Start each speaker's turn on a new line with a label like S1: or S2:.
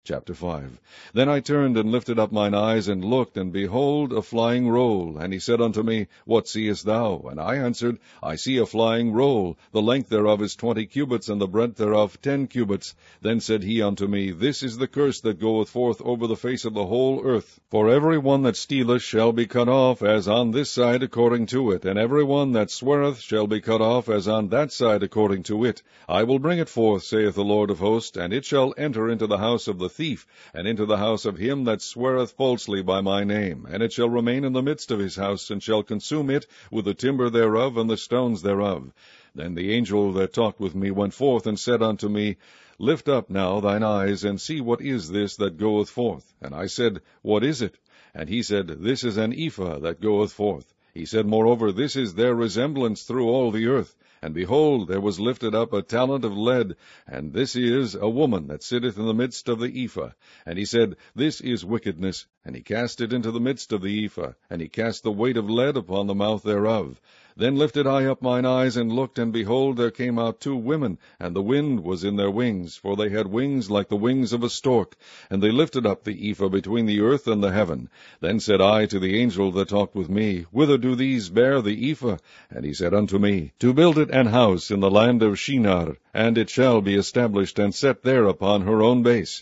S1: Chapter 5. Then I turned and lifted up mine eyes, and looked, and behold, a flying roll. And he said unto me, What seest thou? And I answered, I see a flying roll. The length thereof is 20 cubits, and the breadth thereof 10 cubits. Then said he unto me, This is the curse that goeth forth over the face of the whole earth. For every one that stealeth shall be cut off, as on this side according to it, and every one that sweareth shall be cut off, as on that side according to it. I will bring it forth, saith the Lord of hosts, and it shall enter into the house of the thief, and into the house of him that sweareth falsely by my name, and it shall remain in the midst of his house, and shall consume it with the timber thereof and the stones thereof. Then the angel that talked with me went forth, and said unto me, Lift up now thine eyes, and see what is this that goeth forth. And I said, What is it? And he said, This is an ephah that goeth forth. He said, Moreover, this is their resemblance through all the earth. And behold, there was lifted up a talent of lead, and this is a woman that sitteth in the midst of the ephah. And he said, This is wickedness. And he cast it into the midst of the ephah, and he cast the weight of lead upon the mouth thereof. Then lifted I up mine eyes, and looked, and behold, there came out 2 women, and the wind was in their wings, for they had wings like the wings of a stork. And they lifted up the ephah between the earth and the heaven. Then said I to the angel that talked with me, Whither do these bear the ephah? And he said unto me, To build it an house in the land of Shinar, and it shall be established and set there upon her own base.